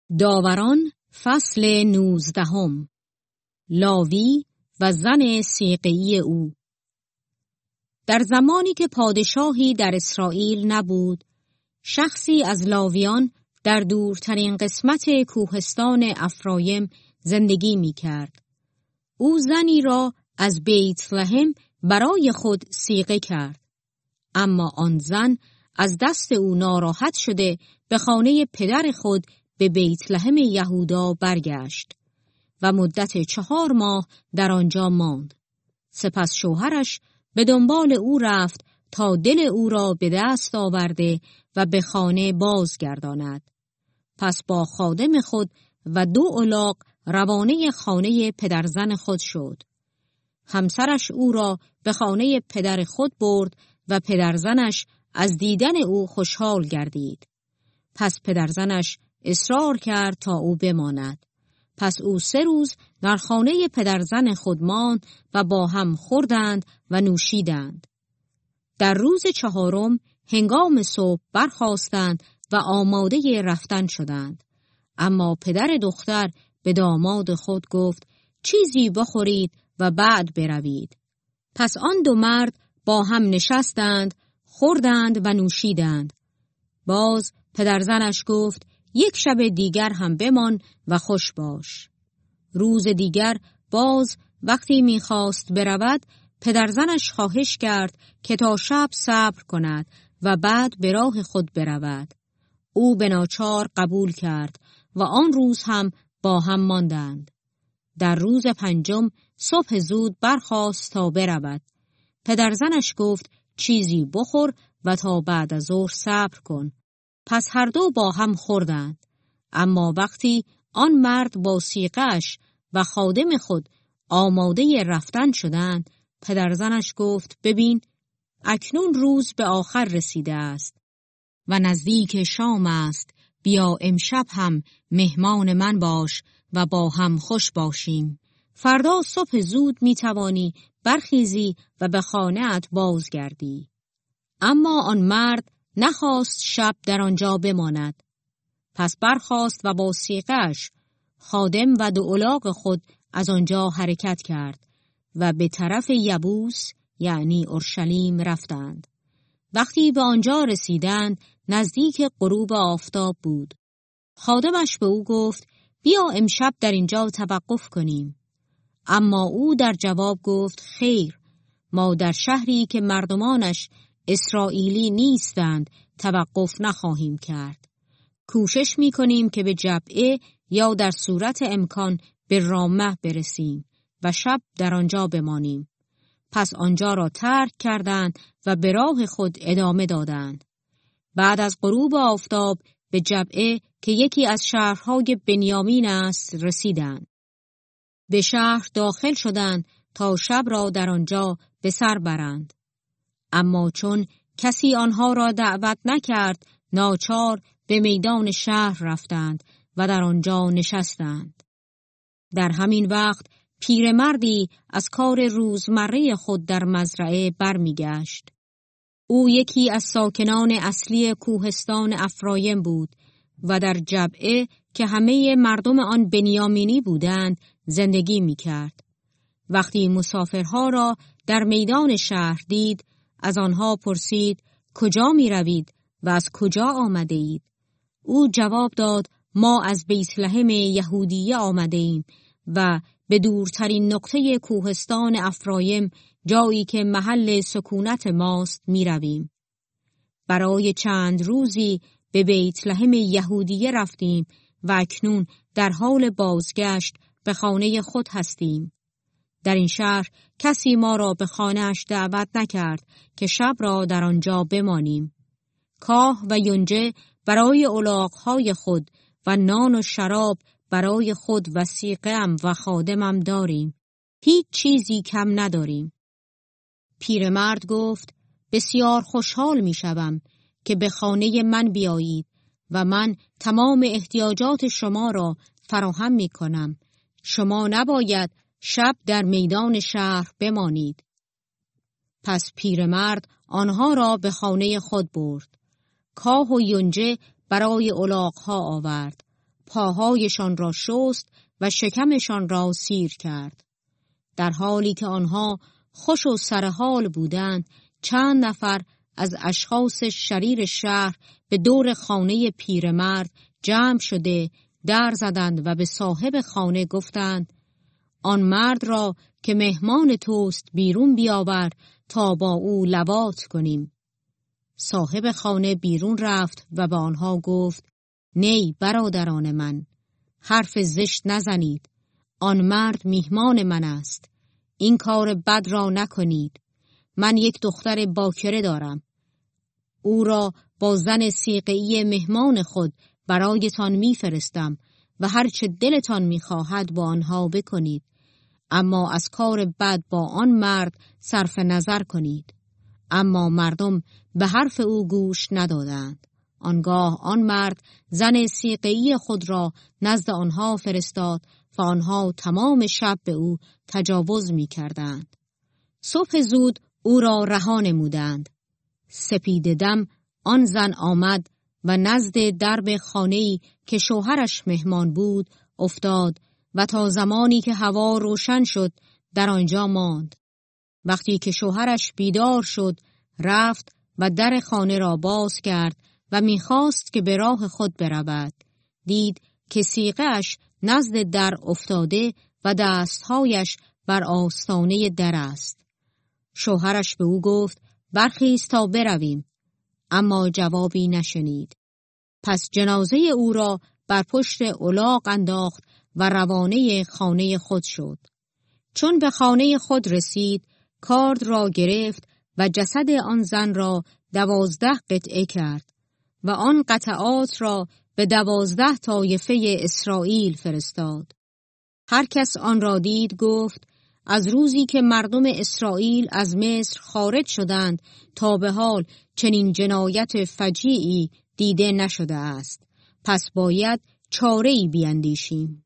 داوران فصل 19. لاوی و زن صیقه‌ای او. در زمانی که پادشاهی در اسرائیل نبود، شخصی از لاویان در دورترین قسمت کوهستان افرایم زندگی می کرد. او زنی را از بیت لحم برای خود صیغه کرد. اما آن زن از دست او ناراحت شده به خانه پدر خود به بیت لحم یهودا برگشت و مدت 4 ماه در آنجا ماند. سپس شوهرش به دنبال او رفت تا دل او را به دست آورده و به خانه بازگرداند. پس با خادم خود و 2 الاغ روانه خانه پدرزن خود شد. همسرش او را به خانه پدر خود برد و پدرزنش از دیدن او خوشحال گردید. پس پدرزنش اصرار کرد تا او بماند. پس او 3 روز در خانه پدرزن خود ماند و با هم خوردند و نوشیدند. در روز 4 هنگام صبح برخاستند و آماده رفتن شدند. اما پدر دختر به داماد خود گفت چیزی بخورید و بعد بروید. پس آن 2 مرد با هم نشستند، خوردند و نوشیدند. باز پدرزنش گفت 1 شب دیگر هم بمان و خوش باش. روز دیگر باز وقتی می‌خواست برود، پدرزنش خواهش کرد که تا شب صبر کند و بعد به راه خود برود. او به ناچار قبول کرد و آن روز هم با هم ماندند. در روز 5 صبح زود برخاست تا برود. پدرزنش گفت چیزی بخور و تا بعد از ظهر صبر کن. پس هر 2 با هم خوردند. اما وقتی آن مرد با صیغه‌اش و خادم خود آماده رفتن شدند، پدرزنش گفت ببین، اکنون روز به آخر رسیده است و نزدیک شام است. بیا امشب هم مهمان من باش و با هم خوش باشیم. فردا صبح زود می توانی برخیزی و به خانه‌ات بازگردی. اما آن مرد نخواست شب در آنجا بماند. پس برخاست و با صیغه‌اش، خادم و 2 الاغ خود از آنجا حرکت کرد و به طرف یبوس یعنی اورشلیم رفتند. وقتی به آنجا رسیدند نزدیک غروب آفتاب بود. خادمش به او گفت بیا امشب در اینجا توقف کنیم. اما او در جواب گفت خیر، ما در شهری که مردمانش اسرائیلی نیستند توقف نخواهیم کرد. کوشش می‌کنیم که به جبعه یا در صورت امکان به رامه برسیم و شب در آنجا بمانیم. پس آنجا را ترک کردند و به راه خود ادامه دادند. بعد از غروب آفتاب به جبعه که یکی از شهرهای بنیامین است رسیدند. به شهر داخل شدند تا شب را در آنجا به سر برند. اما چون کسی آنها را دعوت نکرد، ناچار به میدان شهر رفتند و در آنجا نشستند. در همین وقت پیرمردی از کار روزمره خود در مزرعه برمیگشت. او یکی از ساکنان اصلی کوهستان افرایم بود و در جبعه که همه مردم آن بنیامینی بودند زندگی می‌کرد. وقتی مسافرها را در میدان شهر دید، از آنها پرسید کجا می‌روید و از کجا آمده اید؟ او جواب داد ما از بیت لحم یهودیه آمده ایم و به دورترین نقطه کوهستان افرایم، جایی که محل سکونت ماست، می‌رویم. برای چند روزی به بیت لحم یهودیه رفتیم و اکنون در حال بازگشت به خانه خود هستیم. در این شهر کسی ما را به خانه‌اش دعوت نکرد که شب را در آنجا بمانیم. کاه و یونجه برای الاغ‌های خود و نان و شراب برای خود و صیغه‌ام و خادمم داریم. هیچ چیزی کم نداریم. پیرمرد گفت بسیار خوشحال می‌شوم که به خانه من بیایید و من تمام احتیاجات شما را فراهم می‌کنم. شما نباید شب در میدان شهر بمانید. پس پیرمرد آنها را به خانه خود برد. کاه و یونجه برای الاغ‌ها آورد. پاهایشان را شست و شکمشان را سیر کرد. در حالی که آنها خوش و سرحال بودند، چند نفر از اشخاص شریر شهر به دور خانه پیرمرد جمع شده در زدند و به صاحب خانه گفتند: آن مرد را که مهمان توست بیرون بیاور تا با او لواط کنیم. صاحب خانه بیرون رفت و به آنها گفت: نی برادران من، حرف زشت نزنید. آن مرد میهمان من است. این کار بد را نکنید. من یک دختر باکره دارم. او را با زن سیقه‌ای مهمان خود برایتان میفرستم و هر چه دلتان میخواهد با آنها بکنید، اما از کار بد با آن مرد صرف نظر کنید. اما مردم به حرف او گوش ندادند. آنگاه آن مرد زن سیقه‌ای خود را نزد آنها فرستاد و آنها تمام شب به او تجاوز می‌کردند. صبح زود او را رها نمودند. سپید دم آن زن آمد و نزد درب خانه‌ای که شوهرش مهمان بود افتاد و تا زمانی که هوا روشن شد در آنجا ماند. وقتی که شوهرش بیدار شد رفت و در خانه را باز کرد و می‌خواست که به راه خود برود. دید که سیغه‌اش نزد در افتاده و دستهایش بر آستانه در است. شوهرش به او گفت: برخیز تا برویم، اما جوابی نشنید. پس جنازه او را بر پشت الاغ انداخت و روانه خانه خود شد. چون به خانه خود رسید کارد را گرفت و جسد آن زن را 12 قطعه کرد و آن قطعات را به 12 طایفه اسرائیل فرستاد. هر کس آن را دید گفت: از روزی که مردم اسرائیل از مصر خارج شدند تا به حال چنین جنایت فجیعی دیده نشده است. پس باید چاره‌ای بیندیشیم.